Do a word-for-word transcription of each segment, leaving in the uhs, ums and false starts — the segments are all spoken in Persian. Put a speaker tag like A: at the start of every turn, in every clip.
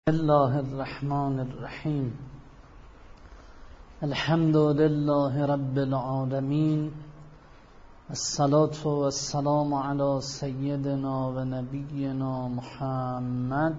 A: الله الرحمن الرحیم الحمد لله رب العالمین الصلاة والسلام علی سیدنا و نبینا محمد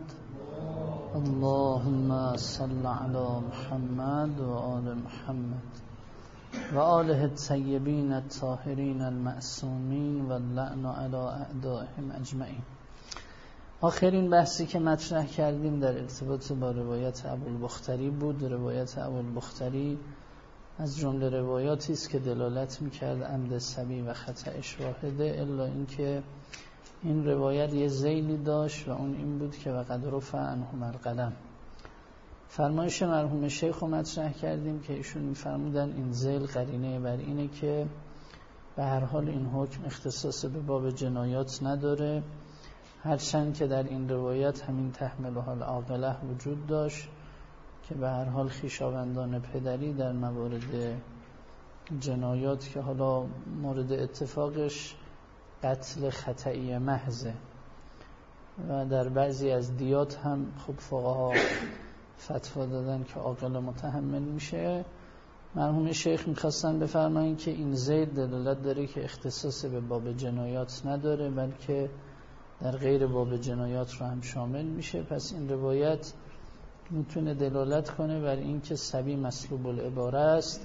A: اللهم صل علی محمد و آل محمد و آله الطیبین الطاهرین المعصومین و اللعن علی اعدائهم اجمعین. آخرین بحثی که مطرح کردیم در ارتباط با روایت ابوالبختری بود. روایت ابوالبختری از جمله روایاتی است که دلالت می‌کرد عمد صبی و خطأش واحده، الا اینکه این روایت یه ذیلی داشت و اون این بود که وقد رفع عنهم القلم. فرمایش مرحوم شیخ رو مطرح کردیم که ایشون می‌فرمودن این ذیل قرینه بر اینه که به هر حال این حکم اختصاص به باب جنایات نداره، هرچند که در این روایت همین تحملها العاقله وجود داشت که به هر حال خویشاوندان پدری در موارد جنایات که حالا مورد اتفاقش قتل خطئی محضه و در بعضی از دیات هم خب فقها فتوا دادن که عاقل متحمل میشه. مرحوم شیخ میخواستن بفرمایین که این زید دلالت داره که اختصاص به باب جنایات نداره، بلکه در غیر باب جنایات رو هم شامل میشه. پس این روایت میتونه دلالت کنه بر این که صبی مسلوب العباره است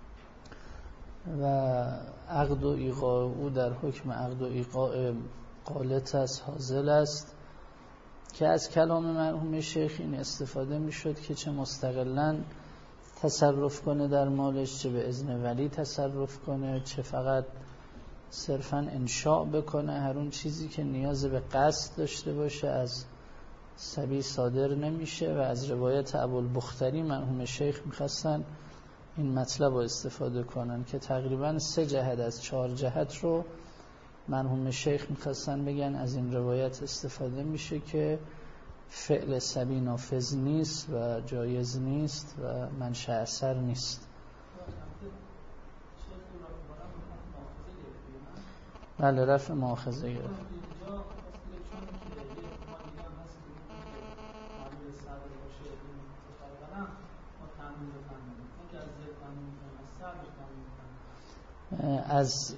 A: و عقد و ایقاع او در حکم عقد و ایقاع قالت است، حاصل است، که از کلام مرحوم شیخ این استفاده میشد که چه مستقلاً تصرف کنه در مالش، چه به اذن ولی تصرف کنه، چه فقط صرفاً انشاء بکنه. هر اون چیزی که نیاز به قصد داشته باشه از صبی صادر نمیشه. و از روایت ابوالبختری مرحوم شیخ میخواستن این مطلب رو استفاده کنن که تقریباً سه جهت از چهار جهت رو مرحوم شیخ میخواستن بگن از این روایت استفاده میشه که فعل صبی نافذ نیست و جایز نیست و منشأ اثر نیست. بله، رفع مؤاخذه گرفت. از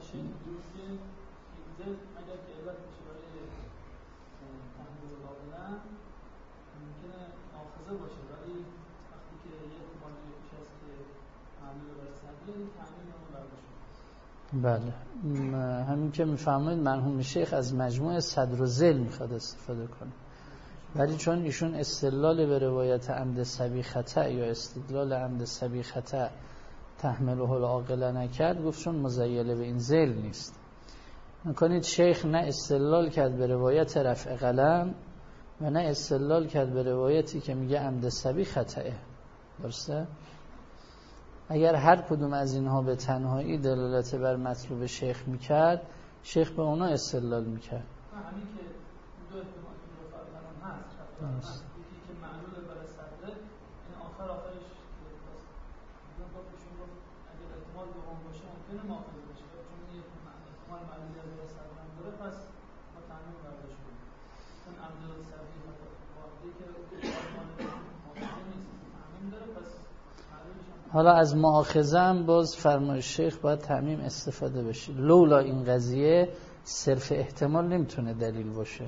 A: بله، همین که میفهمید مرحوم شیخ از مجموع صدر و ذیل میخواد استفاده کنه، ولی چون ایشون استدلال به روایت عمد صبی خطأ یا استدلال عمد صبی خطأ تحمله العاقله نکرد، گفت چون مزیله به این ذیل نیست. میکنید شیخ نه استدلال کرد به روایت رفع قلم و نه استدلال کرد به روایتی که میگه عمد صبی خطأه. درسته؟ اگر هر کدوم از اینها به تنهایی دلالت بر مطلوب شیخ میکرد، شیخ به اونا استدلال میکرد.
B: همین که دو احتمال رو فرقان هست، یکی که معلول برای صدره، این آخر آخرش اون بابشون رو اگر احتمال دوم باشه ممکنه مؤاخذه بشه، چون این احتمال معلولی از برای صدره هم داره، پس ما تعمیم برداشت کنیم. چون عمل صبی واحدی که احتمال مؤاخذه نیست، تعمیم داره، پس
A: حالا از مؤاخذه هم باز فرمای شیخ باید تعمیم استفاده بشه. لولا این قضیه صرف احتمال نمیتونه دلیل باشه.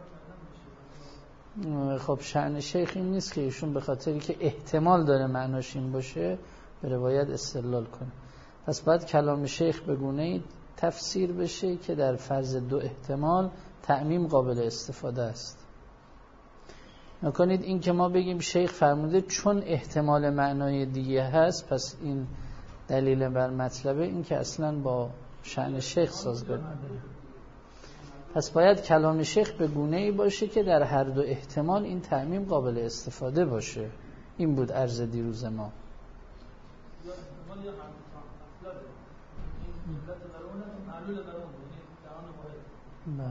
A: خب شأن شیخ این نیست که ایشون به خاطری که احتمال داره معناش این باشه به روایت استدلال کنه. پس باید کلام شیخ به گونه‌ای تفسیر بشه که در فرض دو احتمال تعمیم قابل استفاده است. نکنید این که ما بگیم شیخ فرموده چون احتمال معنای دیگه هست پس این دلیل بر مطلبه، این که اصلا با شأن شیخ سازگار نداره. پس باید کلام شیخ به گونه‌ای باشه که در هر دو احتمال این تعمیم قابل استفاده باشه. این بود عرض دیروز ما. بله.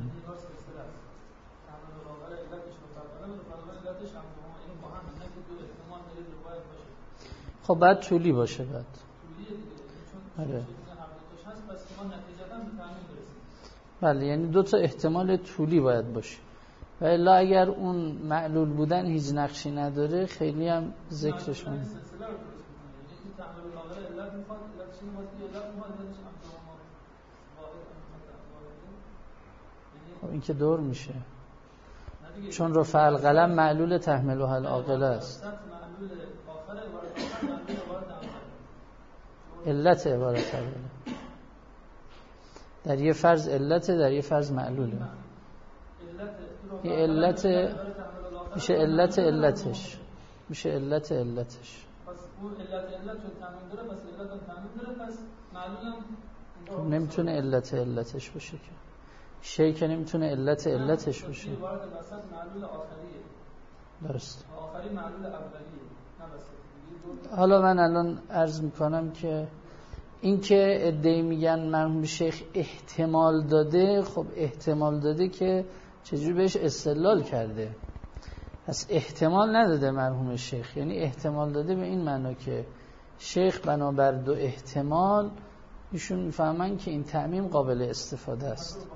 A: خب بعد طولی باشه. بعد آره. بله، یعنی دو تا احتمال طولی باید باشه. و الا اگر اون معلول بودن هیچ نقشی نداره خیلی هم ذکرش من خب این که دور میشه، چون رفع القلم معلول تحملها العاقله است. علت عبارت اوله در یه فرض علت، در یه فرض معلوله. این علت میشه علت علتش میشه علت علتش
B: پس اون علت علت چون تمام داره، پس علت هم تمام داره، پس معلولم
A: خب نمیتونه علت علتش باشه که شی که نمیتونه علت علتش باشه.
B: عبارت وسط معلول آخریه.
A: درست.
B: آخری معلول اولیه نه وسط.
A: حالا من الان عرض میکنم که این که ادعی میگن مرحوم شیخ احتمال داده، خب احتمال داده که چجوری بهش استدلال کرده؟ پس احتمال نداده مرحوم شیخ، یعنی احتمال داده به این معنا که شیخ بنابر دو احتمال ایشون میفهمن که این تعمیم قابل استفاده است.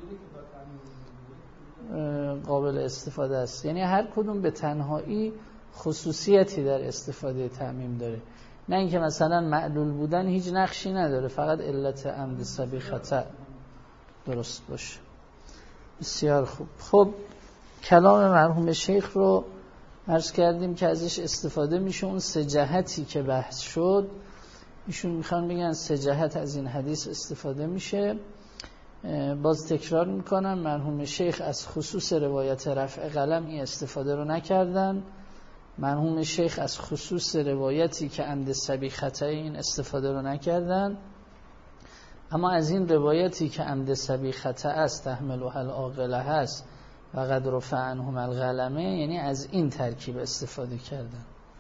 A: قابل استفاده است یعنی هر کدوم به تنهایی خصوصیتی در استفاده تعمیم داره، نه اینکه مثلا معلول بودن هیچ نقشی نداره، فقط علت عمد سبی خطا درست باشه. بسیار خوب. خب کلام مرحوم شیخ رو عرض کردیم که ازش استفاده میشه. اون سه جهتی که بحث شد ایشون میخوان بگن سه جهت از این حدیث استفاده میشه. باز تکرار میکنم مرحوم شیخ از خصوص روایت رفع قلم این استفاده رو نکردن. مرحوم شیخ از خصوص روایتی که عمد سبی خطا این استفاده رو نکردن، اما از این روایتی که عمد سبی خطا است تحملها العاقله هست و قد رفع عنهم القلمه، یعنی از این ترکیب استفاده کردن.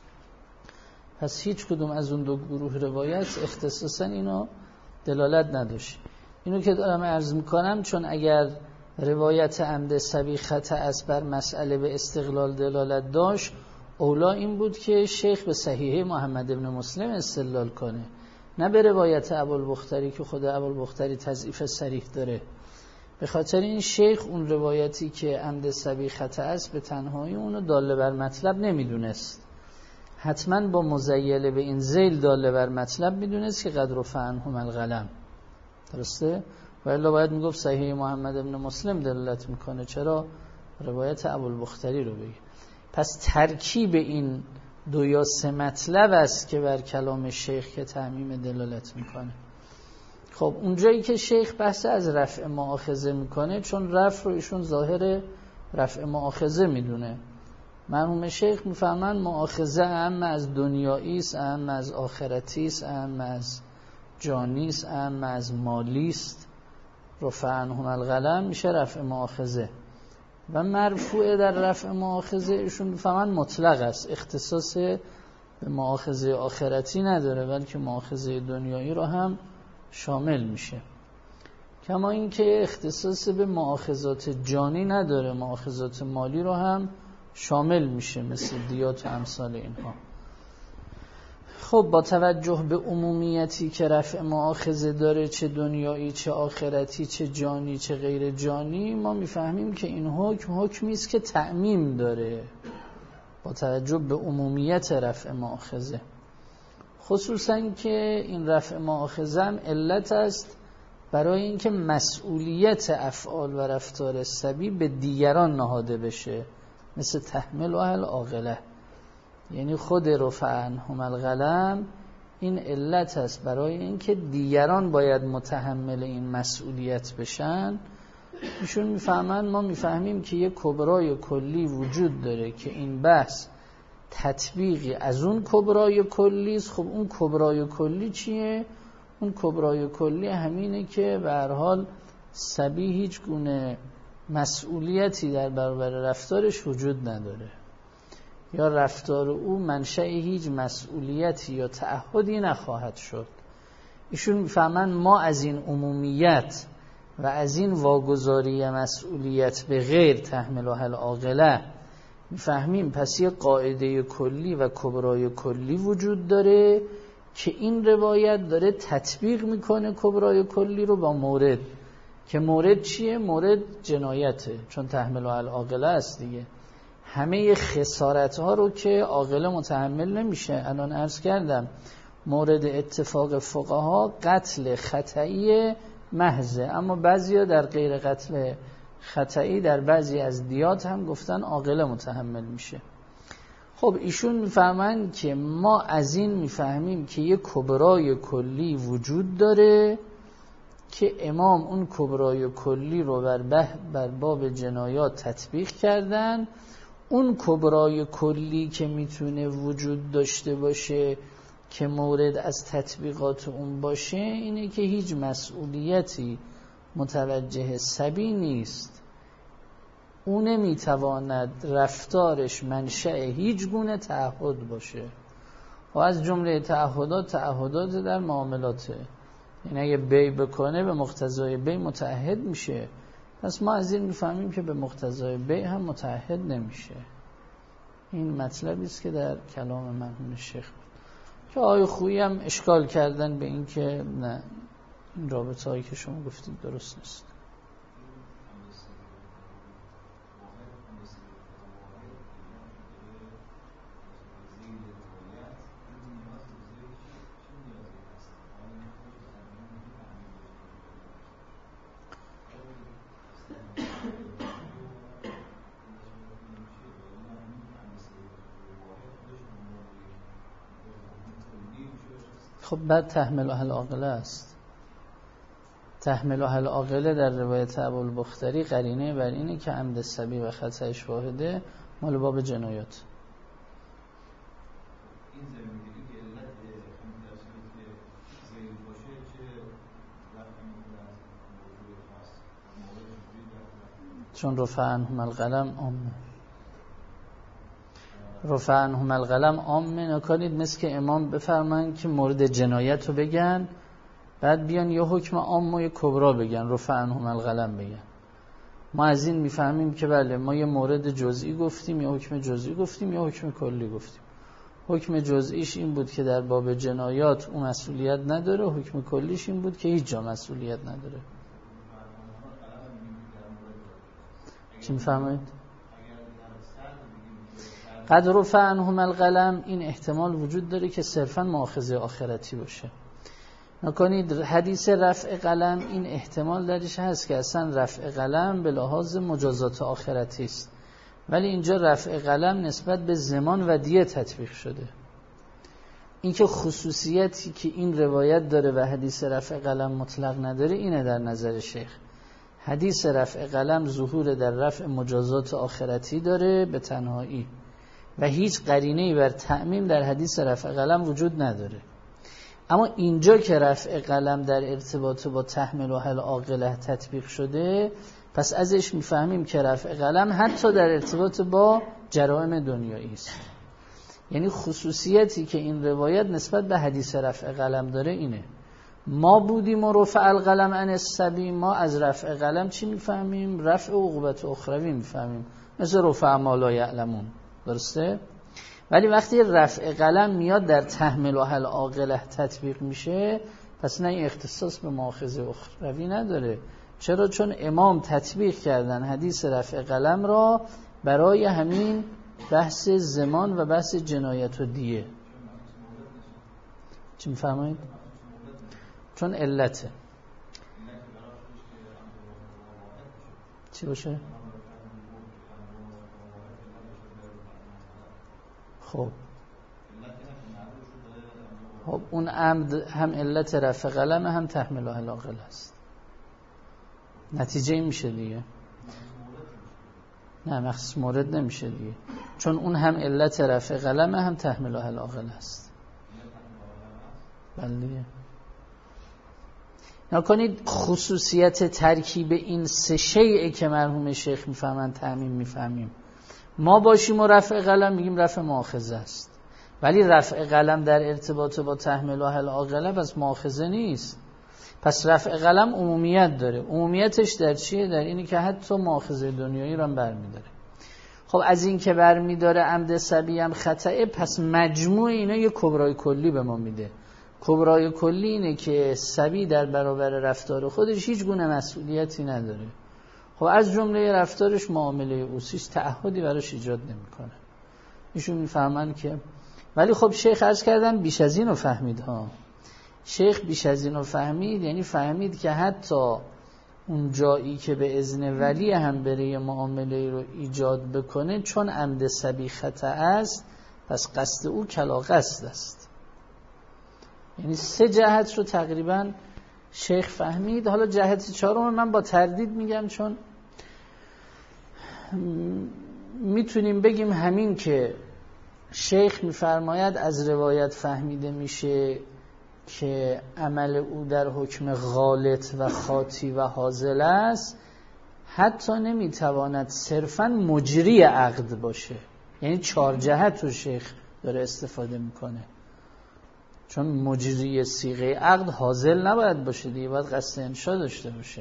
A: پس هیچ کدوم از اون دو گروه روایت اختصاصا اینو دلالت نداشت. اینو که دارم عرض میکنم چون اگر روایت عمد سبی خطا است بر مسئله به استقلال دلالت داشت، اولا این بود که شیخ به صحیحه محمد ابن مسلم استدلال کنه، نه به روایت ابوالبختری که خود ابوالبختری تضعیف صریح داره. به خاطر این شیخ اون روایتی که عمد سبی خطا است به تنهایی اونو داله بر مطلب نمیدونست، حتما با مزیله به این ذیل داله بر مطلب میدونست که قد رفع عنهم القلم. درسته؟ و الا باید میگفت صحیح محمد ابن مسلم دلالت میکنه، چرا روایت ابوالبختری رو بگه. پس ترکیب این دو یا سه مطلب است که بر کلام شیخ که تعمیم دلالت میکنه. خب اونجایی که شیخ بحث از رفع مؤاخذه میکنه، چون رفع رو ایشون ظاهر رفع مؤاخذه میدونه، مرحوم شیخ میفهمن مؤاخذه اهم از دنیایی است، اهم از آخرتی است، اهم از جانی است، اهم از مالی است. رفع عنهم القلم میشه رفع مؤاخذه و مرفوع در رفع مؤاخذه ایشون میفهمن مطلق است، اختصاص به مؤاخذه آخرتی نداره بلکه مؤاخذه دنیایی رو هم شامل میشه. کما اینکه اختصاص به مؤاخذات جانی نداره، مؤاخذات مالی رو هم شامل میشه مثل دیات و امثال اینها. خب با توجه به عمومیتی که رفع مؤاخذه داره، چه دنیایی چه آخرتی چه جانی چه غیر جانی، ما میفهمیم که این حکم حکمی است که تعمیم داره با توجه به عمومیت رفع مؤاخذه، خصوصا که این رفع مؤاخذه هم علت است برای اینکه مسئولیت افعال و رفتار صبی به دیگران نهاده بشه، مثل تحمل و العاقله. یعنی خود رفع عنهم القلم این علت است برای اینکه دیگران باید متحمل این مسئولیت بشن. ایشون میفهمن ما میفهمیم که یک کبرای کلی وجود داره که این بحث تطبیقی از اون کبرای کلی است. خب اون کبرای کلی چیه؟ اون کبرای کلی همینه که به هر حال صبی هیچ گونه مسئولیتی در برابر رفتارش وجود نداره، یا رفتار او منشأ هیچ مسئولیتی یا تعهدی نخواهد شد. ایشون میفهمن ما از این عمومیت و از این واگذاری مسئولیت به غیر تحملها العاقله میفهمیم پس یه قاعده کلی و کبرای کلی وجود داره که این روایت داره تطبیق میکنه کبرای کلی رو با مورد. که مورد چیه؟ مورد جنایته، چون تحمل العاقله است دیگه. همه خسارت ها رو که عاقله متحمل نمیشه. الان عرض کردم مورد اتفاق فقها قتل خطئی محضه، اما بعضیا در غیر قتل خطئی در بعضی از دیات هم گفتن عاقله متحمل میشه. خب ایشون میفهمن که ما از این میفهمیم که یک کبرای کلی وجود داره که امام اون کبرای کلی رو بر, بر باب جنایات تطبیق کردن. اون کبرای کلی که میتونه وجود داشته باشه که مورد از تطبیقات اون باشه اینه که هیچ مسئولیتی متوجه صبی نیست، او نمیتواند رفتارش منشأ هیچ گونه تعهد باشه و از جمله تعهدات تعهدات در معاملاته. این اگه بی بکنه به مقتضای بی متعهد میشه، پس ما از این میفهمیم که به مقتضای بی هم متعهد نمیشه. این مطلبی است که در کلام مرحوم شیخ بود که آقای خویی هم اشکال کردن به این که نه، این رابطه هایی که شما گفتید درست نیست. خب بعد تحمل اهل عاقله است. تحمل اهل عاقله در روایت ابوالبختری قرینه بر اینه که عمد صبی و خطأش واحده مال باب جنایات.
C: این زمینی که علت همین درصدی که زیر باشه چه رفعی میکنه از موضوع خاص موضوع
A: چون رفع عنهم القلم عامه، رفع عنهم القلم عامه. نکنید مثل که امام بفرمایند که مورد جنایت رو بگن بعد بیان یه حکم عام و یه کبرا بگن، رفع عنهم القلم بگن. ما از این میفهمیم که بله ما یه مورد جزئی گفتیم، یه حکم جزئی گفتیم، یه حکم کلی گفتیم. حکم جزئیش این بود که در باب جنایات اون مسئولیت نداره، حکم کلیش این بود که هیچ جا مسئولیت نداره. چی میفهمید؟ قد رفع عنهم القلم این احتمال وجود داره که صرفاً مؤاخذه آخرتی باشه. نکنید حدیث رفع قلم این احتمال درش هست که اصلا رفع قلم به لحاظ مجازات آخرتی است، ولی اینجا رفع قلم نسبت به زمان و دیه تطبیق شده. این که خصوصیتی که این روایت داره و حدیث رفع قلم مطلق نداره اینه در نظر شیخ. حدیث رفع قلم ظهور در رفع مجازات آخرتی داره به تنهایی و هیچ قرینه‌ای بر تعمیم در حدیث رفع قلم وجود نداره. اما اینجا که رفع قلم در ارتباط با تحمل اهل عاقله تطبیق شده، پس ازش میفهمیم که رفع قلم حتی در ارتباط با جرائم دنیایی است. یعنی خصوصیتی که این روایت نسبت به حدیث رفع قلم داره اینه. ما بودیم و رفع القلم عن الصبی، ما از رفع قلم چی میفهمیم؟ رفع عقوبت اخروی میفهمیم، مثل رفع ما لا یعلمون. درسته؟ ولی وقتی رفع قلم میاد در تحمل اهل عاقله تطبیق میشه، پس نه این اختصاص به مؤاخذه اخروی نداره. چرا؟ چون امام تطبیق کردن حدیث رفع قلم را برای همین بحث زمان و بحث جنایت و دیه. چی میفرمایید؟ چون علته. چی باشه؟ خب خب اون عمد هم علت رفع قلم هم تحمل اهل عاقله است. نتیجه این میشه دیگه. نه مخصوص مورد نمیشه دیگه، چون اون هم علت رفع قلم هم تحمل اهل عاقله است. بله. نکنید خصوصیت ترکیب این سه شیء که مرحوم شیخ میفهمن تعمیم میفهمیم. ما باشیم و رفع قلم میگیم رفع مؤاخذه است، ولی رفع قلم در ارتباط با تحمل اهل عاقله پس مؤاخذه نیست. پس رفع قلم عمومیت داره. عمومیتش در چیه؟ در اینی که حتی مؤاخذه دنیایی رو هم برمیداره. خب از این که برمیداره عمد صبی هم خطأه، پس مجموع اینا یه کبرای کلی به ما میده. کبرای کلی اینه که صبی در برابر رفتار خودش هیچ گونه مسئولیتی نداره. خب از جمله رفتارش معامله اوسیش تعهدی براش ایجاد نمیکنه. ایشون میفهمن که ولی خب شیخ عرض کردن بیش از این رو فهمید ها. شیخ بیش از این رو فهمید، یعنی فهمید که حتی اون جایی که به اذن ولی هم بره معامله رو ایجاد بکنه، چون عمد صبی خطا است، پس قصد او کلا قصد است. یعنی سه جهت رو تقریبا شیخ فهمید. حالا جهت چهارم من با تردید میگم، چون میتونیم بگیم همین که شیخ میفرماید از روایت فهمیده میشه که عمل او در حکم غالط و خاطی و حاصل است، حتی نمیتواند صرفاً مجری عقد باشه. یعنی چهار جهت رو شیخ داره استفاده میکنه، چون مجری صیغه عقد حاصل نباید باشه دیگه، باید قصد انشاء داشته باشه.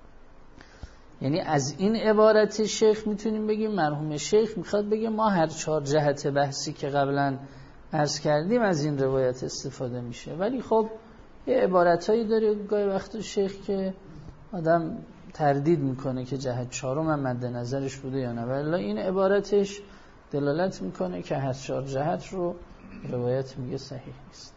A: یعنی از این عبارت شیخ میتونیم بگیم مرحوم شیخ میخواد بگه ما هر چهار جهت بحثی که قبلا عرض کردیم از این روایت استفاده میشه. ولی خب یه عبارتایی داره گاهی وقت شیخ که آدم تردید میکنه که جهت چهارم هم مد نظرش بوده یا نه، ولی این عبارتش دلالت میکنه که هر چهار جهت رو روایت میگه صحیح نیست.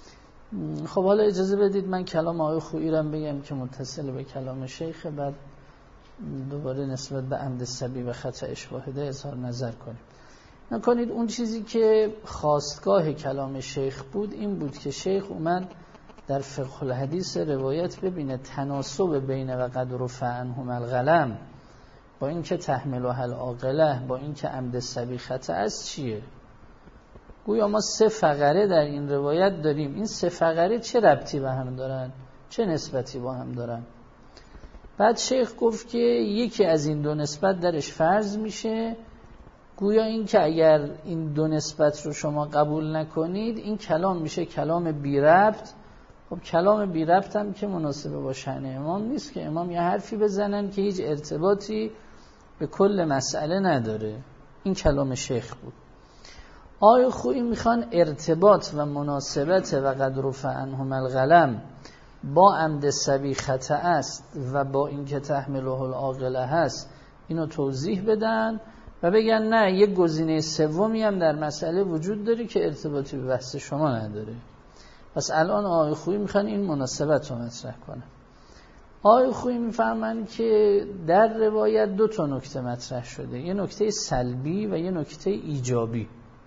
A: خب حالا اجازه بدید من کلام آقای خویی رو بگم که متصل به کلام شیخ، بعد دوباره نسبت به عمد صبی و خطا اشواهده اظهار نظر کنیم. نکنید اون چیزی که خواستگاه کلام شیخ بود این بود که شیخ اومد در فقه الحدیث روایت ببینه تناسب بین و قد رفع عنهم القلم با این که تحملها العاقله با این که عمد صبی خطا است چیه. گویا ما سه فقره در این روایت داریم، این سه فقره چه ربطی به هم دارن، چه نسبتی با هم دارن. بعد شیخ گفت که یکی از این دو نسبت درش فرض میشه، گویا این که اگر این دو نسبت رو شما قبول نکنید این کلام میشه کلام بی ربط. خب کلام بی ربط هم که مناسبه با شأن امام نیست که امام یه حرفی بزنن که هیچ ارتباطی به کل مسئله نداره. این کلام شیخ بود. آقای خویی میخوان ارتباط و مناسبت و قد رفع عنهم القلم با عمد صبی خطا است و با اینکه تحمله العاقله هست اینو توضیح بدن و بگن نه یک گزینه سومی هم در مسئله وجود داره که ارتباطی به بحث شما نداره. پس الان آقای خویی میخوان این مناسبت رو مطرح کنن. آقای خویی میفهمن که در روایت دو تا نکته مطرح شده، یه نکته سلبی و یه نکته ایجابی.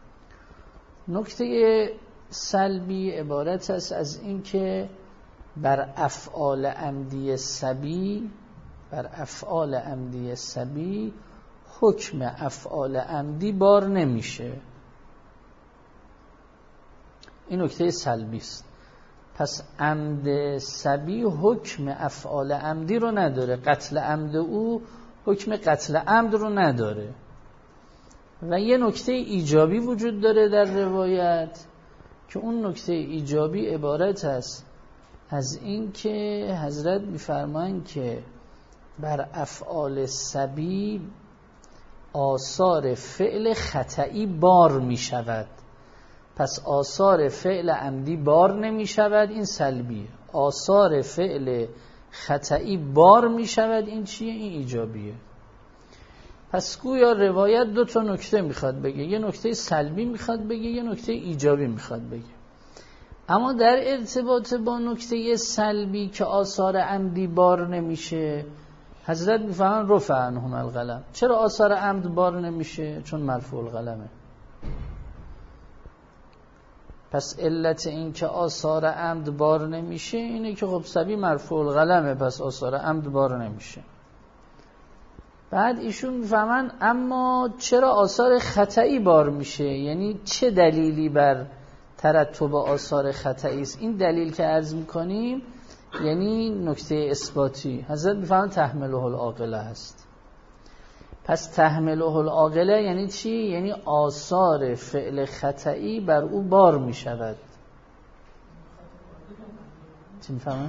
A: نکته سلبی عبارت است از این که بر افعال عمدی صبی بر افعال عمدی صبی حکم افعال عمدی بار نمیشه. این نکته سلبی است. پس عمد صبی حکم افعال عمدی رو نداره، قتل عمد او حکم قتل عمد رو نداره. و یه نکته ایجابی وجود داره در روایت که اون نکته ایجابی عبارت است از این که حضرت می‌فرمایند که بر افعال صبی آثار فعل خطئی بار می شود. پس آثار فعل عمدی بار نمی شود، این سلبیه. آثار فعل خطئی بار می شود، این چیه؟ این ایجابیه. پس گویا روایت دو تا نکته میخواد بگه، یه نکته سلبی میخواد بگه، یه نکته ایجابی میخواد بگه. اما در ارتباط با نکته سلبی که آثار عمدی بار نمیشه، حضرت میفهمن رفع عنهم القلم. چرا آثار عمد بار نمیشه؟ چون مرفوع القلمه. پس علت این که آثار عمد بار نمیشه اینه که خب صبی مرفوع القلمه، پس آثار عمد بار نمیشه. بعد ایشون میفهمن اما چرا آثار خطئی بار میشه، یعنی چه دلیلی بر ترتب آثار خطئی است. این دلیل که عرض میکنیم یعنی نکته اثباتی. حضرت میفهمن تحمله العاقله هست. پس تحمله العاقله یعنی چی؟ یعنی آثار فعل خطئی بر او بار میشود. چی میفهمن؟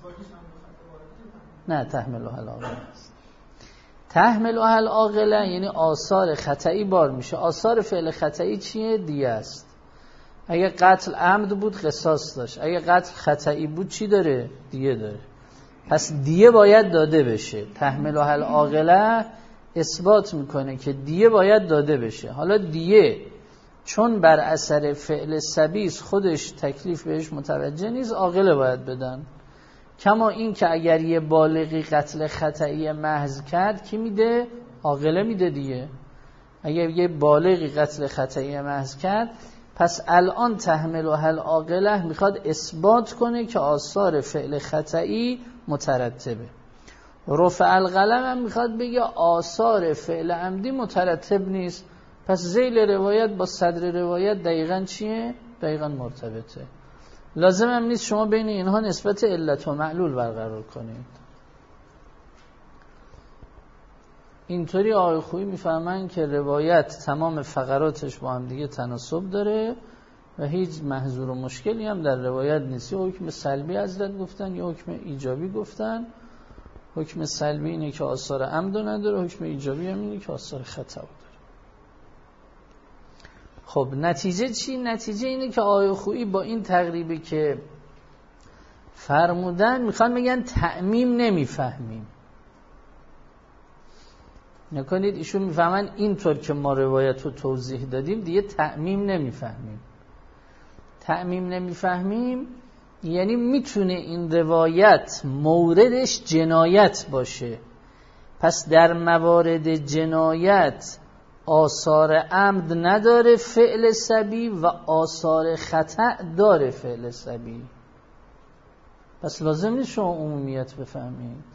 A: نه، تحمله العاقله هست. تحمله العاقله یعنی آثار خطئی بار میشه. آثار فعل خطئی چیه؟ دیه است. اگه قتل عمد بود قصاص داشت، اگه قتل خطئی بود چی داره؟ دیه داره. پس دیه باید داده بشه. تحمل العاقله اثبات میکنه که دیه باید داده بشه. حالا دیه چون بر اثر فعل سبیس خودش تکلیف بهش متوجه نیست، عاقله باید بدن. کما این که اگر یه بالغی قتل خطئی محض کرد کی میده؟ عاقله میده دیگه. اگر یه بالغی قتل خطئی محض کرد، پس الان تحمل العاقله میخواد اثبات کنه که آثار فعل خطئی مترتبه. رفع القلم هم میخواد بگه آثار فعل عمدی مترتب نیست. پس ذیل روایت با صدر روایت دقیقاً چیه؟ دقیقاً مرتبطه. لازم هم نیست شما بین اینها نسبت علت و معلول برقرار کنید. اینطوری آقای خویی میفهمن که روایت تمام فقراتش با هم دیگه تناسب داره و هیچ محظور و مشکلی هم در روایت نیست. یا حکم سلبی حضرت گفتن یا حکم ایجابی گفتن. حکم سلبی اینه که آثار عمد نداره، حکم ایجابی هم اینه که آثار خطا داره. خب نتیجه چی؟ نتیجه اینه که آقای خویی با این تقریبی که فرمودن میخوان بگن تعمیم نمیفهمیم. نکنید ایشون میفهمن اینطور که ما روایت رو توضیح دادیم دیگه تعمیم نمیفهمیم. تعمیم نمیفهمیم یعنی میتونه این روایت موردش جنایت باشه، پس در موارد جنایت آثار عمد نداره فعل سبی و آثار خطأ داره فعل سبی. پس لازم نیست شما عمومیت بفهمید.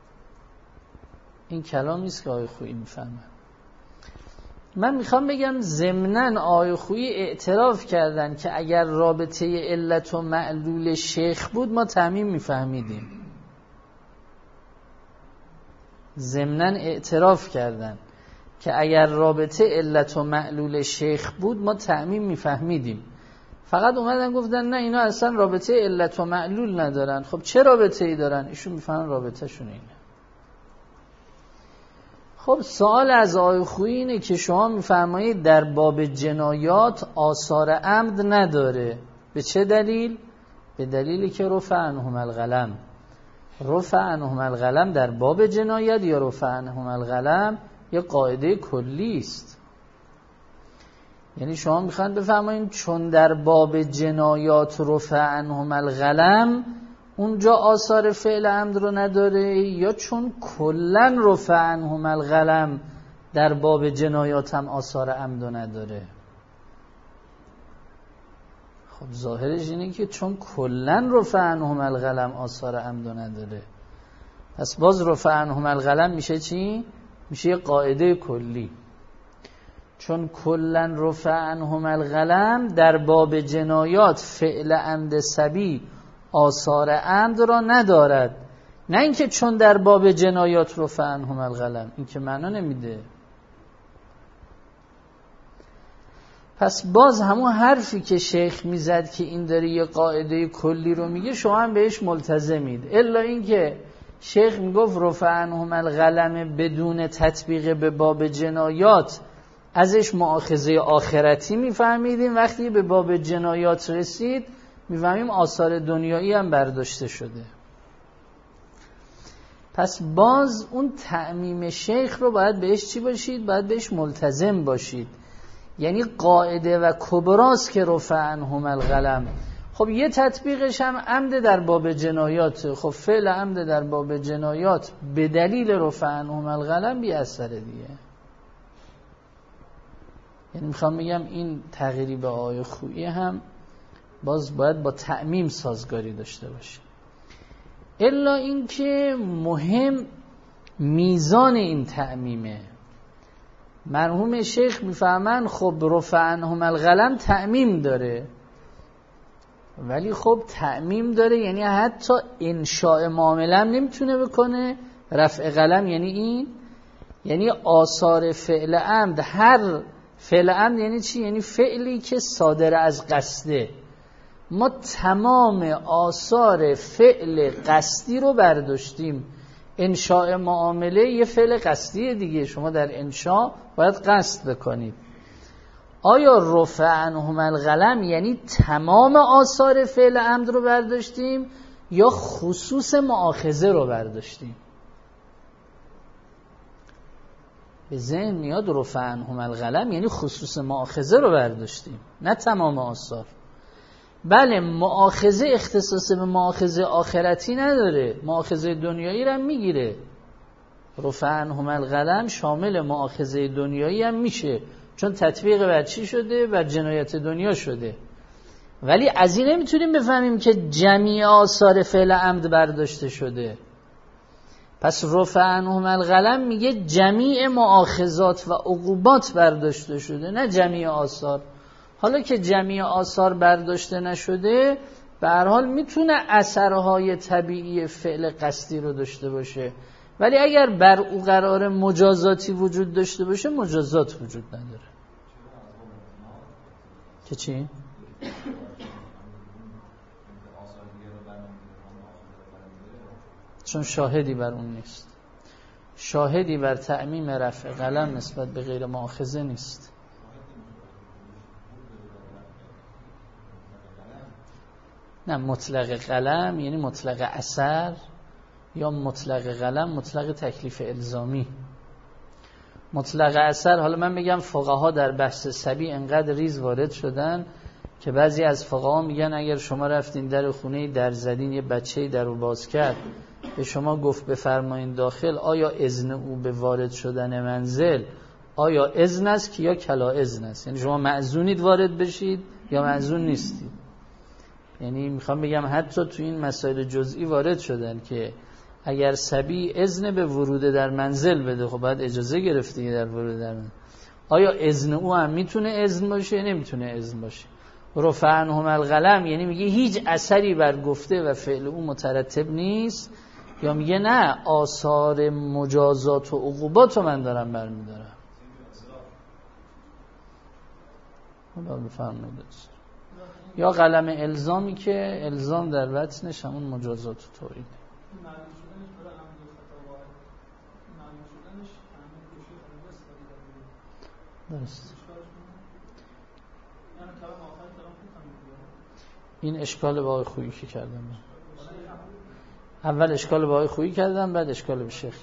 A: این کلامی است که آقای خویی میفهمه. من میخوام بگم ضمناً آقای خویی اعتراف کردن که اگر رابطه علت و معلول شیخ بود ما تعمیم میفهمیدیم. ضمناً اعتراف کردن که اگر رابطه علت و معلول شیخ بود ما تعمیم میفهمیدیم. فقط اومدن گفتن نه اینا اصلا رابطه علت و معلول ندارن. خب چه رابطه ای دارن؟ ایشون میفهمن رابطه شون اینه. خب سوال از آقای خویی اینه که شما میفرمایید در باب جنایات آثار عمد نداره. به چه دلیل؟ به دلیلی که رفع عنهم القلم. رفع عنهم القلم در باب جنایت یا رفع عنهم القلم یه قاعده کلی است. یعنی شما میخواید بفرمایید چون در باب جنایات رفع عنهم القلم اونجا آثار فعل عمد رو نداره، یا چون کلن رفع عنهم القلم در باب جنایات هم آثار عمد رو نداره؟ خب ظاهرش اینه که چون کلن رفع عنهم القلم آثار عمد رو نداره، پس باز رفع عنهم القلم میشه چی؟ میشه یه قاعده کلی. چون کلن رفع عنهم القلم در باب جنایات فعل عمد سبی آثار عمد را ندارد، نه اینکه چون در باب جنایات رفع عنهم القلم. این که معنا نمیده. پس باز همون حرفی که شیخ میزد که این داره یه قاعده کلی رو میگه شما هم بهش ملتزمید. الا اینکه شیخ میگفت رفع عنهم القلم بدون تطبیق به باب جنایات ازش مؤاخذه آخرتی میفهمیدیم، وقتی به باب جنایات رسید میفهمیم آثار دنیایی هم برداشته شده. پس باز اون تعمیم شیخ رو باید بهش چی باشید؟ باید بهش ملتزم باشید. یعنی قاعده و کبراست که رفع عنهم القلم. خب یه تطبیقش هم عمد در باب جنایات. خب فعل عمد در باب جنایات به دلیل رفع عنهم القلم بی اثره دیگه. یعنی میخوام بگم این تغییری به آقای خویی هم باز باید با تعمیم سازگاری داشته باشه. الا اینکه مهم میزان این تعمیمه. مرحوم شیخ میفهمن خب رفع عنهم القلم تعمیم داره، ولی خب تعمیم داره یعنی حتی انشاء معامله هم نمیتونه بکنه. رفع قلم یعنی این، یعنی آثار فعل عمد. هر فعل عمد یعنی چی؟ یعنی فعلی که صادر از قصده. ما تمام آثار فعل قصدی رو برداشتیم. انشاء معامله یه فعل قصدیه دیگه. شما در انشاء باید قصد بکنید. آیا رفع عنهم القلم یعنی تمام آثار فعل عمد رو برداشتیم یا خصوص مؤاخذه رو برداشتیم؟ به ذهن میاد رفع عنهم القلم یعنی خصوص مؤاخذه رو برداشتیم، نه تمام آثار. بله، مؤاخذه اختصاص به مؤاخذه آخرتی نداره، مؤاخذه دنیایی رو هم میگیره. رفع عنهم القلم شامل مؤاخذه دنیایی هم میشه، چون تطبیق بر چی شده؟ بر جنایت دنیا شده. ولی از این نمیتونیم بفهمیم که جمعی آثار فعل عمد برداشته شده. پس رفع عنهم القلم میگه جمیع مؤاخذات و عقوبات برداشته شده، نه جمیع آثار. حالا که جمیع آثار برداشته نشده، به هر حال میتونه اثرهای طبیعی فعل قصدی رو داشته باشه، ولی اگر بر او قرار مجازاتی وجود داشته باشه مجازات وجود نداره. که چی؟ چون شاهدی بر اون نیست، شاهدی بر تعمیم رفع قلم نسبت به غیر مؤاخذه نیست. نه، مطلق قلم یعنی مطلق اثر، یا مطلق قلم مطلق تکلیف الزامی. مطلق اثر، حالا من میگم فقها در بحث صبی انقدر ریز وارد شدن که بعضی از فقها میگن اگر شما رفتین در خونه در زدین، یه بچه‌ای در رو باز کرد، به شما گفت بفرمایین داخل، آیا اذن او به وارد شدن منزل آیا اذن است که یا کلا اذن است؟ یعنی شما مأذونید وارد بشید یا مأذون نیستید؟ یعنی میخوام بگم حتی تو این مسائل جزئی وارد شدن که اگر صبی اذن به ورود در منزل بده، خب باید اجازه گرفته در ورود در منزل. آیا اذن او هم میتونه اذن باشه یا نمیتونه اذن باشه؟ رفع عنهم القلم یعنی میگه هیچ اثری بر گفته و فعل او مترتب نیست، یا میگه نه، آثار مجازات و عقوبات رو من دارم برمیدارم. حالا بفرمایید. یا قلم الزامی که الزام در وطنش همون مجازات و توعید. درست. این اشکال با آقای خویی که کردم. اول اشکال با آقای خویی کردم، بعد اشکال به شیخ.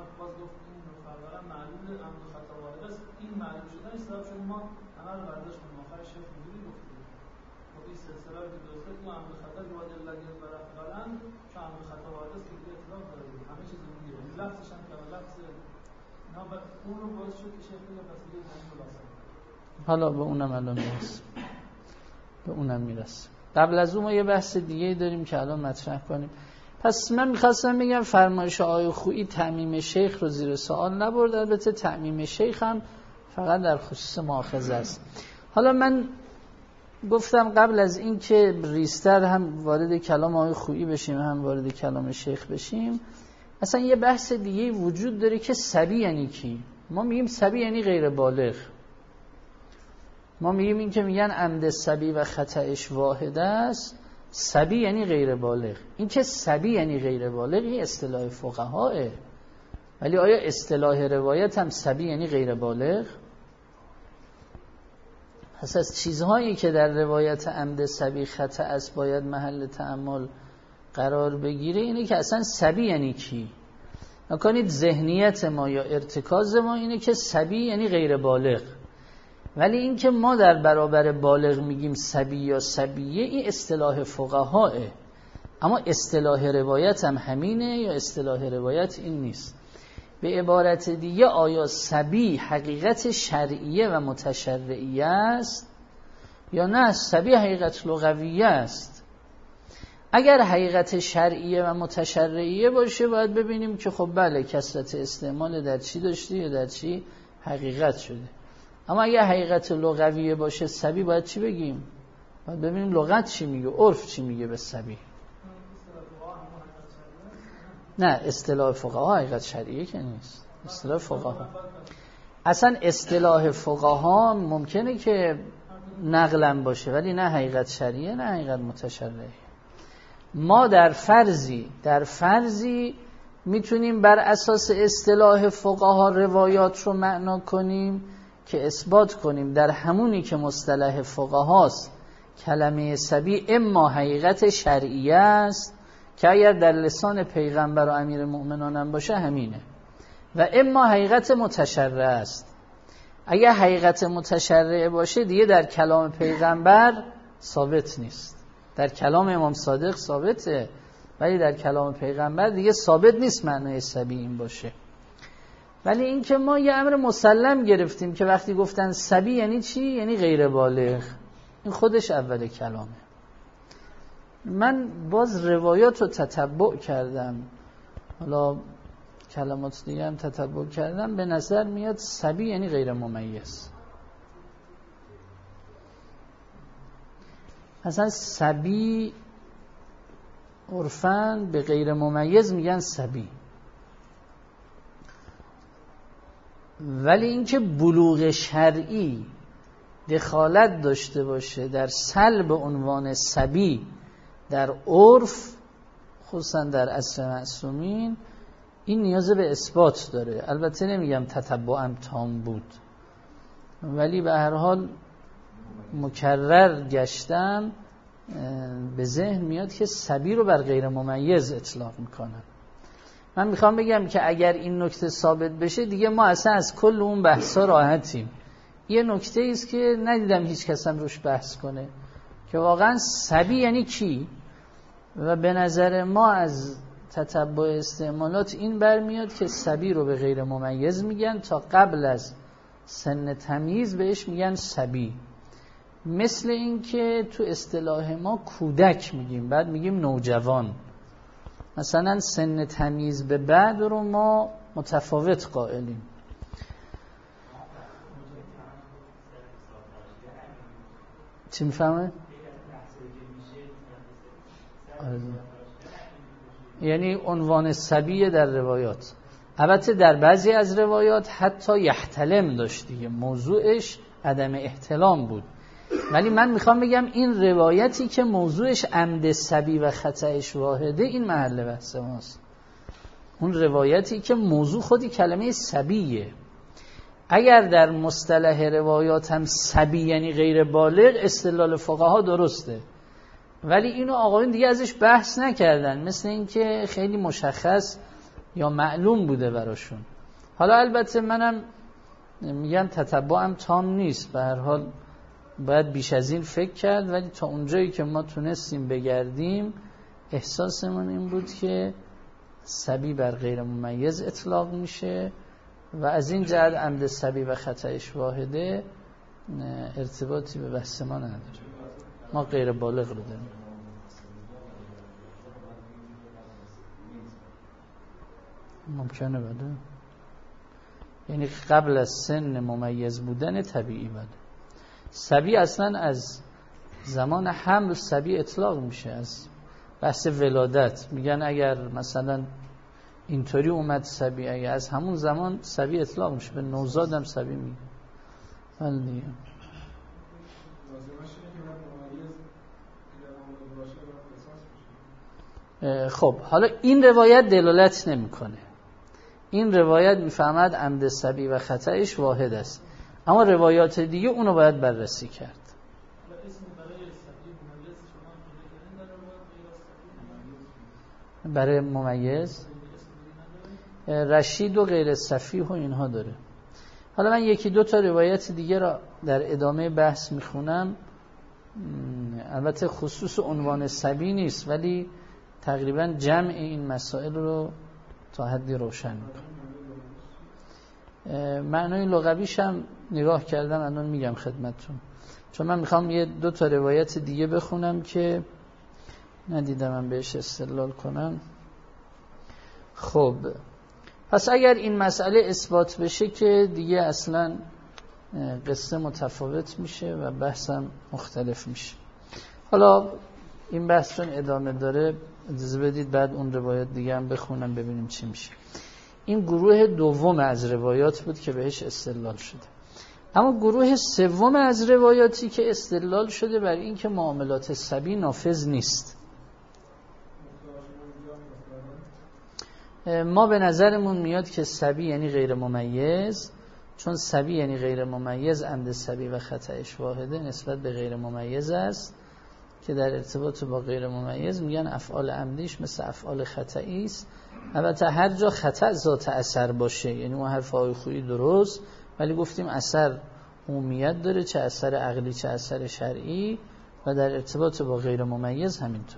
A: حالا به اونم الان میرسیم، به اونم میرسیم. قبل از اون ما یه بحث دیگه داریم که الان مطرح کنیم. پس من میخواستم بگم فرمایش آقای خویی تعمیم شیخ رو زیر سوال نبرد، البته تعمیم شیخ هم فقط در خصوص مؤاخذه است. حالا من گفتم قبل از این که ریستر هم وارد کلام آقای خویی بشیم هم وارد کلام شیخ بشیم، اصلا یه بحث دیگه وجود داره که صبی یعنی کی؟ ما میگیم صبی یعنی غیر بالغ. ما میگیم این که میگن عمد صبی و خطأش واحد است، صبی یعنی غیر بالغ. این که صبی یعنی غیر بالغ این اصطلاح فقهاه، ولی آیا اصطلاح روایت هم صبی یعنی غیر بالغ؟ پس از چیزهایی که در روایت عمد صبی خطأ است باید محل تأمل قرار بگیره اینه که اصلا صبی یعنی کی؟ نکنید ذهنیت ما یا ارتکاز ما اینه که صبی یعنی غیر بالغ، ولی این که ما در برابر بالغ میگیم صبی یا صبیه این اصطلاح فقهاه، اما اصطلاح روایت هم همینه یا اصطلاح روایت این نیست؟ به عبارت دیگه آیا صبی حقیقت شرعیه و متشرعیه است یا نه صبی حقیقت لغویه است؟ اگر حقیقت شرعیه و متشرعیه باشه باید ببینیم که خب بله کثرت استعمال در چی داشته یا در چی حقیقت شده. اما اگر حقیقت لغویه باشه صبی باید چی بگیم؟ باید ببینیم لغت چی میگه، عرف چی میگه به صبی. نه، اصطلاح فقها حقیقت شرعیه که نیست، اصطلاح فقها. اصلا اصطلاح فقها ممکنه که نقلن باشه ولی نه حقیقت شرعیه نه حقیقت متشرعیه. ما در فرضی در فرضی میتونیم بر اساس اصطلاح فقها روایات رو معنا کنیم که اثبات کنیم در همونی که مصطلح فقهاست کلمه صبی اما حقیقت شرعیه است که اگر در لسان پیغمبر و امیر مؤمنان هم باشه همینه، و اما حقیقت متشرع است. اگر حقیقت متشرع باشه دیگه در کلام پیغمبر ثابت نیست، در کلام امام صادق ثابته ولی در کلام پیغمبر دیگه ثابت نیست معنای صبی این باشه. ولی این که ما یه امر مسلم گرفتیم که وقتی گفتن صبی یعنی چی؟ یعنی غیر بالغ. این خودش اول کلامه. من باز روایات رو تتبع کردم، حالا کلمات دیگه هم تتبع کردم، به نظر میاد صبی یعنی غیر ممیز. مثلا صبی عرفاً به غیر ممیز میگن صبی، ولی اینکه بلوغ شرعی دخالت داشته باشه در سلب عنوان صبی در عرف، خصوصا در عصر معصومین، این نیاز به اثبات داره. البته نمیگم تتبعم تام بود، ولی به هر حال مکرر گشتم به ذهن میاد که صبی رو بر غیر ممیز اطلاق میکنن. من میخوام بگم که اگر این نکته ثابت بشه دیگه ما اصلا از کل اون بحثا راحتیم. یه نکته ایست که ندیدم هیچ کس هم روش بحث کنه که واقعا صبی یعنی کی، و به نظر ما از تتبع استعمالات این برمیاد که صبی رو به غیر ممیز میگن، تا قبل از سن تمییز بهش میگن صبی. مثل این که تو اصطلاح ما کودک میگیم، بعد میگیم نوجوان. مثلا سن تمییز به بعد رو ما متفاوت قائلیم. چی میفهمه؟ یعنی عنوان صبی در روایات، البته در بعضی از روایات حتی یحتلم داشت دیگه، موضوعش عدم احتلام بود. ولی من میخوام بگم این روایتی که موضوعش عمد صبی و خطأش واحده، این محل بحث ماست. اون روایتی که موضوع خودی کلمه صبیه. اگر در مصطلح روایات هم صبی یعنی غیر بالغ، استدلال فقها درسته، ولی اینو آقایون دیگه ازش بحث نکردن، مثل این که خیلی مشخص یا معلوم بوده براشون. حالا البته منم میگم تتبعم تام نیست، به هر حال باید بیش از این فکر کرد، ولی تا اونجایی که ما تونستیم بگردیم احساسمون این بود که صبی بر غیر ممیز اطلاق میشه و از این جهت عمد صبی و خطأش واحده ارتباطی به بحث ما نداره. ما غیر بالغ رو داریم. ممکنه بده، یعنی قبل از سن ممیز بودن طبیعی بده. صبی اصلا از زمان حمل صبی اطلاق میشه، از بحث ولادت میگن اگر مثلا اینطوری اومد صبی، اگر از همون زمان صبی اطلاق میشه، به نوزاد هم صبی میگن. ولی خب حالا این روایت دلالت نمیکنه، این روایت میفهمد عمد صبی و خطأش واحد است، اما روایات دیگه اونو باید بررسی کرد. برای ممیز رشید و غیر صفیح و اینها داره. حالا من یکی دو تا روایت دیگه را در ادامه بحث میخونم، البته خصوص عنوان صبی نیست ولی تقریبا جمع این مسائل رو تا حدی روشن میکنه. معنای لغویش هم نگاه کردم، الان میگم خدمتتون، چون من میخوام یه دو تا روایت دیگه بخونم که ندیدم من بهش استدلال کنم. خب پس اگر این مسئله اثبات بشه که دیگه اصلا قصه متفاوت میشه و بحثم مختلف میشه. حالا این بحث چون ادامه داره اجازه بدید بعد اون روایت دیگه هم بخونم ببینیم چی میشه. این گروه دوم از روایات بود که بهش استدلال شده. اما گروه سوم از روایاتی که استدلال شده بر این که معاملات صبی نافذ نیست. ما به نظرمون میاد که صبی یعنی غیر ممیز، چون صبی یعنی غیر ممیز، عمد صبی و خطأش واحده نسبت به غیر ممیز است که در ارتباط با غیر ممیز میگن افعال عمدیش مثل افعال خطئی است. البته هر جا خطأ ذات اثر باشه، یعنی اون حرف آقای خویی درست، ولی گفتیم اثر عمومیت داره، چه اثر عقلی چه اثر شرعی، و در ارتباط با غیر ممیز همینطور.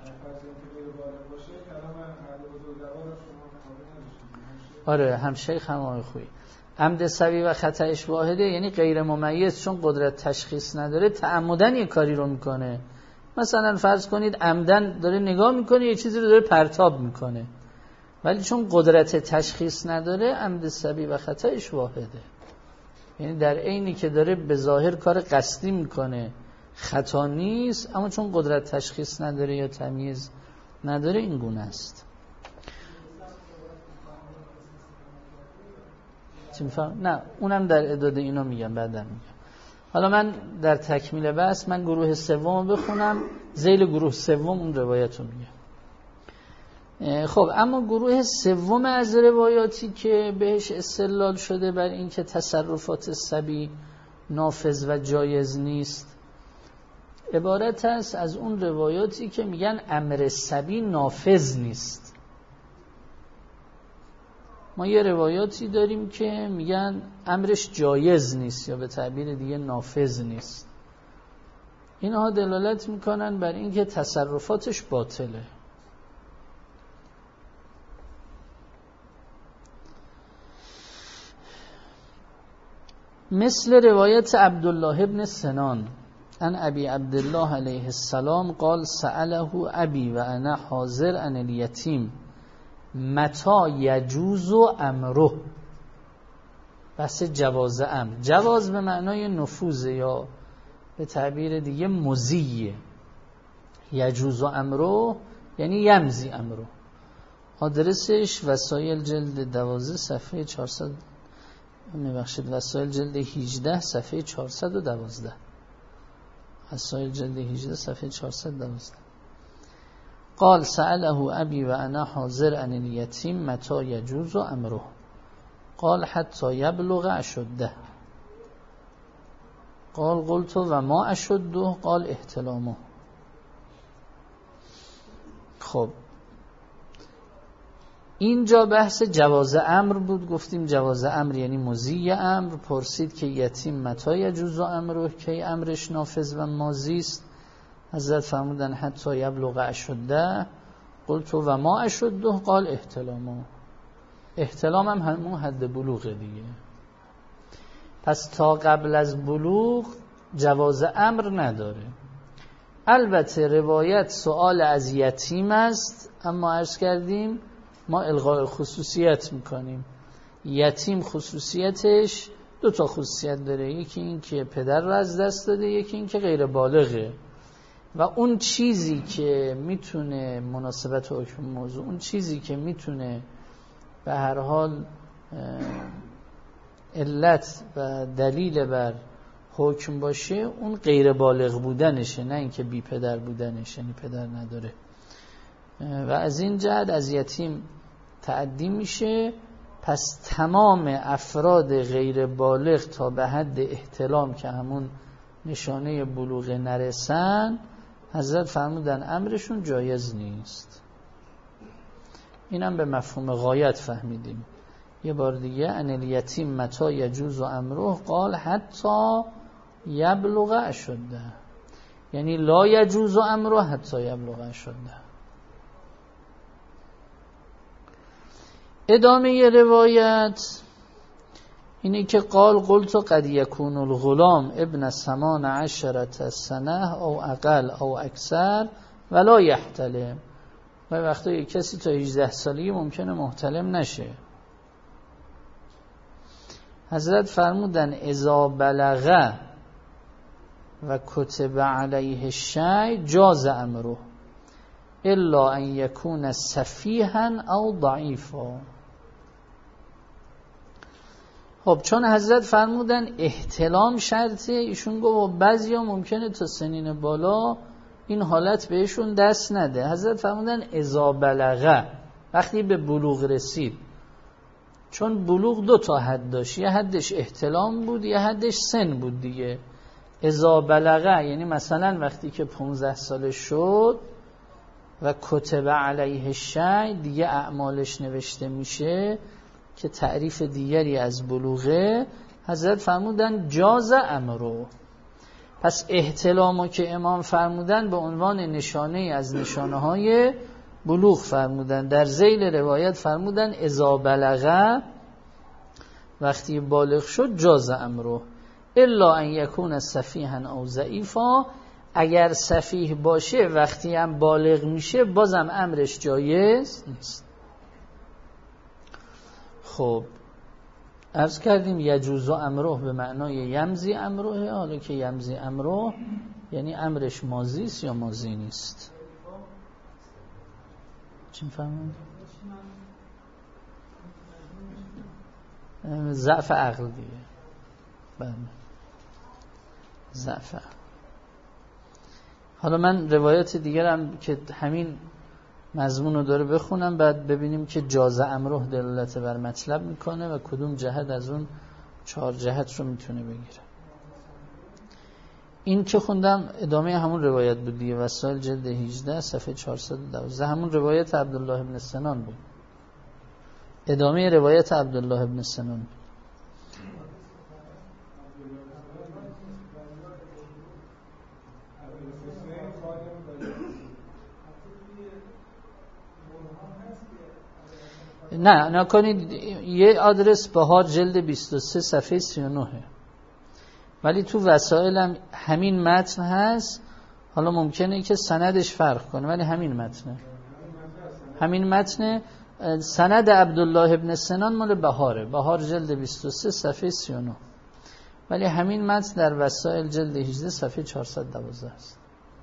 A: آره هم شیخ هم آقای خویی. عمد صبی و خطأش واحده یعنی غیر ممیز، چون قدرت تشخیص نداره تعمدن یه کاری رو میکنه. مثلا فرض کنید عمدن داره نگاه میکنه یه چیزی رو داره پرتاب میکنه، ولی چون قدرت تشخیص نداره عمد صبی و خطأش واحده. یعنی در عینی که داره به ظاهر کار قصدی میکنه خطا نیست، اما چون قدرت تشخیص نداره یا تمیز نداره این گونه است. چی میفهم؟ نه اونم در اعداد اینا میگم، بعدا میگم. حالا من در تکمیل بحث من گروه سوم بخونم، ذیل گروه سوم اون روایت رو میگم. خب اما گروه سوم از روایاتی که بهش استدلال شده بر این که تصرفات صبی نافذ و جایز نیست، عبارت است از اون روایاتی که میگن امر صبی نافذ نیست. ما یه روایاتی داریم که میگن امرش جایز نیست یا به تعبیر دیگه نافذ نیست. اینها دلالت میکنن بر این که تصرفاتش باطله. مثل روایت عبدالله ابن سنان ان ابی عبدالله علیه السلام قال سأله ابی و انا حاضر ان الیتیم متى یجوز امره. بحث جواز امر، جواز به معنای نفوذ یا به تعبیر دیگه مزیه. یجوز امره یعنی یمزی امره. آدرسش وسایل جلد دوازده صفحه چهارصد، میبخشید وسایل جلد هجده صفحه چهارصد و دوازده. وسایل جلد هجده صفحه چهارصد و دوازده. قال سأله ابی و انا حاضر ان الیتیم متى یجوز امره قال حتی یبلغ اشده. قال قلت و ما اشده قال احتلامه. خب اینجا بحث جواز امر بود. گفتیم جواز امر یعنی مضی امر. پرسید که یتیم متى یجوز امره، کی امرش نافذ و ماضی است. حضرت فرمودن حتی یبلغ اشده. قلت و ما اشده قال احتلامه. احتلام هم همون حد بلوغه دیگه. پس تا قبل از بلوغ جواز امر نداره. البته روایت سؤال از یتیم است، اما عرض کردیم ما الغاء خصوصیت میکنیم. یتیم خصوصیتش دو تا خصوصیت داره، یکی این که پدر رو از دست داده، یکی این که غیر بالغه. و اون چیزی که میتونه مناسبت حکم موضوع، اون چیزی که میتونه به هر حال علت و دلیل بر حکم باشه، اون غیر بالغ بودنشه، نه اینکه بی پدر بودنشه، یعنی پدر نداره. و از این جهت از یتیم تعدی میشه. پس تمام افراد غیر بالغ تا به حد احتلام که همون نشانه بلوغ نرسن، حضرت فرمودن امرشون جایز نیست. اینم به مفهوم غایت فهمیدیم. یه بار دیگه ان الیتیم متى یجوز امره قال حتی یبلغ اشده، یعنی لا یجوز امره حتی یبلغ اشده. ادامه ی روایت اینه که قال قلت قد یکون الغلام ابن ثمان عشرة سنه او اقل او اکثر ولا یحتلم. و وقتی کسی تا هجده سالگی ممکنه محتلم نشه. حضرت فرمودن اذا بلغ و کتب علیه الشیء جاز امره الا ان یکون سفیها او ضعیفا. خب چون حضرت فرمودن احتلام شرطه، ایشون گفت بعضیا ممکنه تا سنین بالا این حالت بهشون دست نده. حضرت فرمودن اذا بلغ، وقتی به بلوغ رسید. چون بلوغ دو تا حد داشت، یه حدش احتلام بود یه حدش سن بود دیگه. اذا بلغه یعنی مثلا وقتی که پانزده ساله شد و کتب علیه الشیء دیگه اعمالش نوشته میشه که تعریف دیگری از بلوغه. حضرت فرمودن جاز امرو. پس احتلامو که امام فرمودن به عنوان نشانه از نشانه های بلوغ فرمودن. در ذیل روایت فرمودن اذا بلغه، وقتی بالغ شد جاز امرو، الا ان یکون سفیها او ضعیفا، اگر سفیه باشه وقتی هم بالغ میشه بازم امرش جایز نیست. خب عرض کردیم یجوز امره به معنای یمزی امره. حالا که یمزی امره یعنی امرش ماضی است یا ماضی نیست. چی می‌فهمید؟ ضعف عقل دیگه. بله ضعف. حالا من روایت دیگرم که همین مضمون رو داره بخونم، بعد ببینیم که جاز امره دلالت بر مطلب میکنه و کدوم جهت از اون چهار جهت رو میتونه بگیره. این که خوندم ادامه همون روایت بود دیگه، وسائل جلد هجده صفحه چهارصد و دوازده، همون روایت عبدالله بن سنان بود، ادامه روایت عبدالله بن سنان بود. نه نکنید، یه آدرس بهار جلد بیست و سه صفحه سی و نه، ولی تو وسائل هم همین متن هست. حالا ممکنه که سندش فرق کنه ولی همین متنه، همین متن. سند عبدالله ابن سنان مال بهاره، بهار جلد بیست و سه صفحه سی و نه، ولی همین متن در وسائل جلد هجده صفحه چهارصد و دوازده است.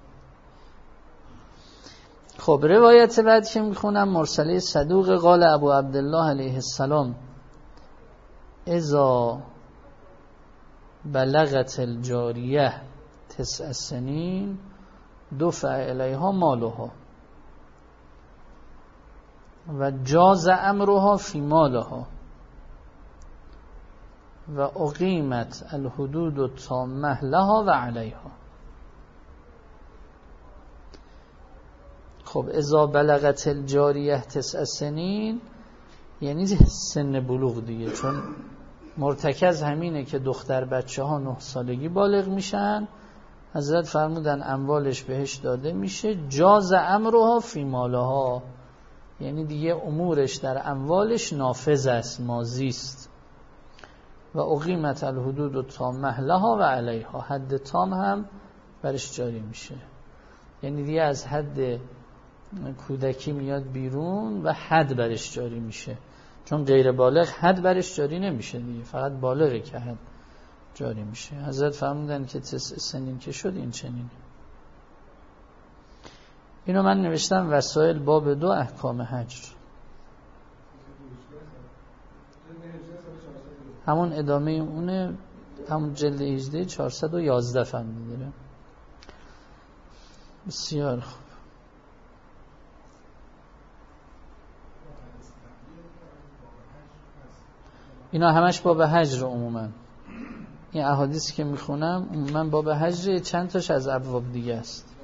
A: خب روایت بعد که میخونم مرسله صدوق قال ابو عبدالله علیه السلام اذا بلغت الجاریه تسع سنین دفع الیها مالها و جاز امرها فی مالها و اقیمت الحدود التامه لها و علیها. خب اذا بلغت الجاریه تسع سنین یعنی سن بلوغ دیگه، چون مرتکز همینه که دختر بچه ها نه سالگی بالغ میشن. حضرت فرمودن اموالش بهش داده میشه. جاز امرها فی مالها یعنی دیگه امورش در اموالش نافذ است، ماضی است. و اقیمت الحدود التامه لها و علیها، حد تام هم برش جاری میشه. یعنی دیگه از حد کودکی میاد بیرون و حد برش جاری میشه، چون غیر بالغ حد برش جاری نمیشه دیگه، فقط بالغه که حد جاری میشه. حضرت فرمودن که تسع سنین که شد این چنینه. اینو من نوشتم وسائل باب دو احکام هجر، همون ادامه اونه، همون جلد هجده چهارصد و یازده فهمیده داره. بسیار خوب. اینا همش باب هجر عموما. این احادیثی که میخونم عموما باب هجر، چند تاش از ابواب دیگه است.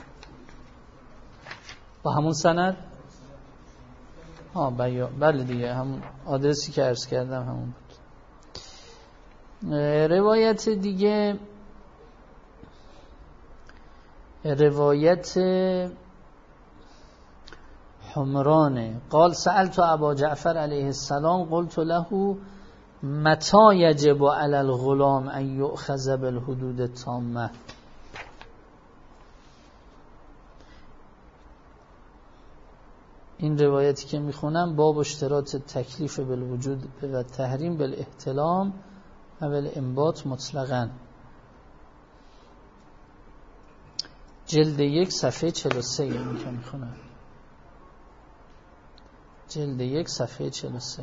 A: با همون سند ها بیا بله دیگه، همون آدرسی که عرض کردم همون بود. روایت دیگه روایت حمرانه. قال سألت ابا جعفر علیه السلام قلت له متى یجب علی الغلام ان یؤخذ بالحدود التامه. این روایتی که میخونم باب اشتراط تکلیف بالوجود و تحریم بالاحتلام و بالانبات مطلقاً، جلد یک صفحه چهل و سه. این که میخونم جلد یک صفحه چهل و سه،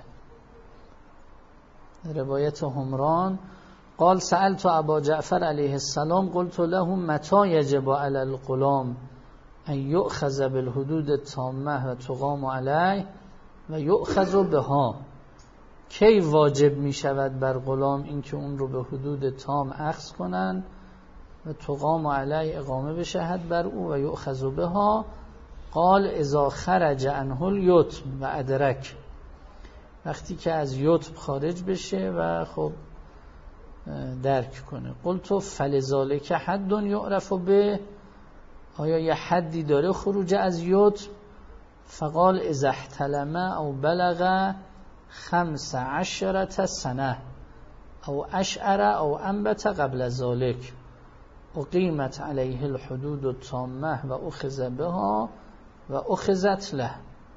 A: روایت حمران. قال سألت ابا جعفر علیه السلام قلت له متى یجب علی الغلام ان یؤخذ بالحدود التامه و تقام علیه و یؤخذ بها، کی واجب می شود بر غلام اینکه اون رو به حدود تام اخذ کنن و تقام علی اقامه بشه حد بر او و یؤخذ بها؟ قال اذا خرج عنه الیتم و ادرک، وقتی که از یتم خارج بشه و خب درک کنه. قلت فلذالک حد یعرف به، آیا یه حدی داره خروج از یتم؟ فقال اذا احتلم او بلغ خمس عشرة سنه او اشعر او انبت قبل ذلك اقیمت علیه الحدود التامه و اخذ بها و اخذت له.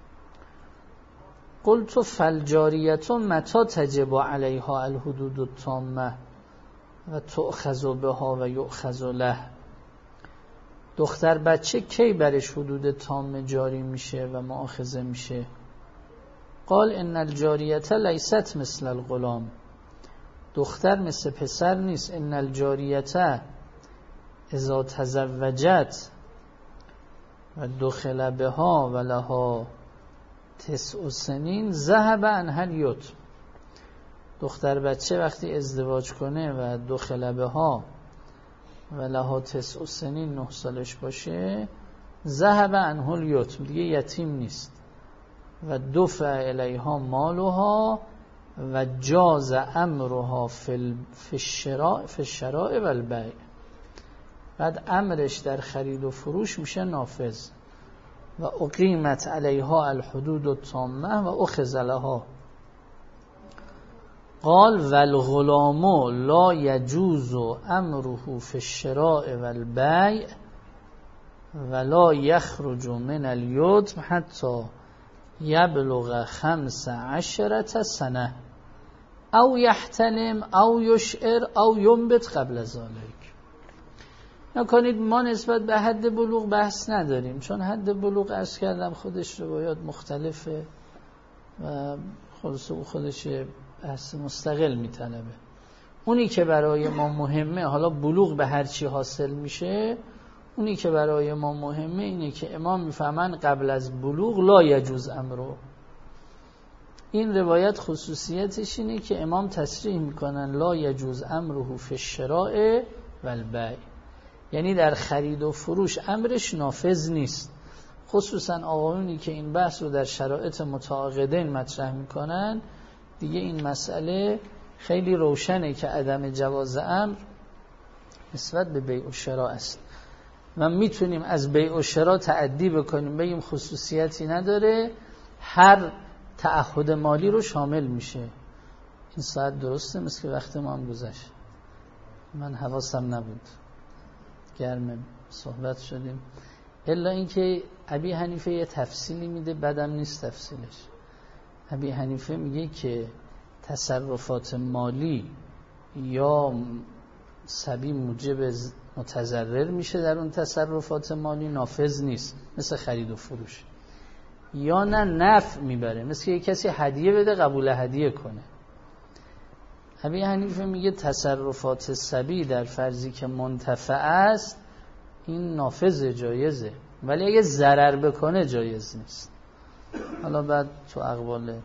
A: قلت فالجاریت متى تجب علیها الحدود التامه و تؤخذ بها و یؤخذ له؟ دختر بچه کی برش حدود تام جاری میشه و مؤاخذه میشه؟ قال ان الجاریت لیست مثل الغلام، دختر مثل پسر نیست. ان الجاریت اذا تزوجت و دخل بها و لها تسع سنین ذهب عنها الیتم، دختر بچه وقتی ازدواج کنه و دخل بها و لها تسع سنین، نه سالش باشه، ذهب عنها الیتم، دیگه یتیم نیست. و دفع الیها مالها و جاز امرها فی الشراء فی الشراء و البیع، بعد امرش در خرید و فروش میشه نافذ. و اقیمت علیها الحدود التامه و اخذ لها. قال والغلام لا يجوز امره فی الشراء و البیع ولا یخرج من الیتم حتی یبلغ خمس عشرة سنه او یحتلم او یشعر او ینبت قبل ذلك. نکنید ما نسبت به حد بلوغ بحث نداریم، چون حد بلوغ عرض کردم خودش روایات مختلفه و خودش خودش بحث مستقل میطلبه. اونی که برای ما مهمه، حالا بلوغ به هر چی حاصل میشه، اونی که برای ما مهمه اینه که امام میفهمن قبل از بلوغ لا یجوز امرو. این روایت خصوصیتش اینه که امام تصریح میکنن لا یجوز امره فی الشراء و البیع، یعنی در خرید و فروش امرش نافذ نیست. خصوصا آقایونی که این بحث رو در شرایط متعاقدین مطرح میکنن، دیگه این مسئله خیلی روشنه که عدم جواز امر نسبت به بیع و شراء است. و میتونیم از بیع و شراء تعدی بکنیم، بگیم خصوصیتی نداره، هر تعهد مالی رو شامل میشه. این ساعت درسته؟ مثل که وقت ما هم گذشت، من حواسم نبود، گرم صحبت شدیم. الا اینکه ابی حنیفه یه تفصیلی میده، بدم نیست تفصیلش. ابی حنیفه میگه که تصرفات مالی یا صبی موجب متضرر میشه در اون تصرفات مالی، نافذ نیست، مثل خرید و فروش. یا نه نفع میبره، مثل یه کسی هدیه بده قبول هدیه کنه. ابی حنیفه میگه تصرفات صبی در فرضی که منتفع است این نافذ، جایزه، ولی اگه ضرر بکنه جایز نیست. حالا بعد تو اقوال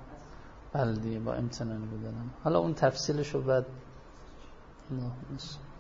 A: بلدیه با امتنان بودنم، حالا اون تفصیلشو بعد نه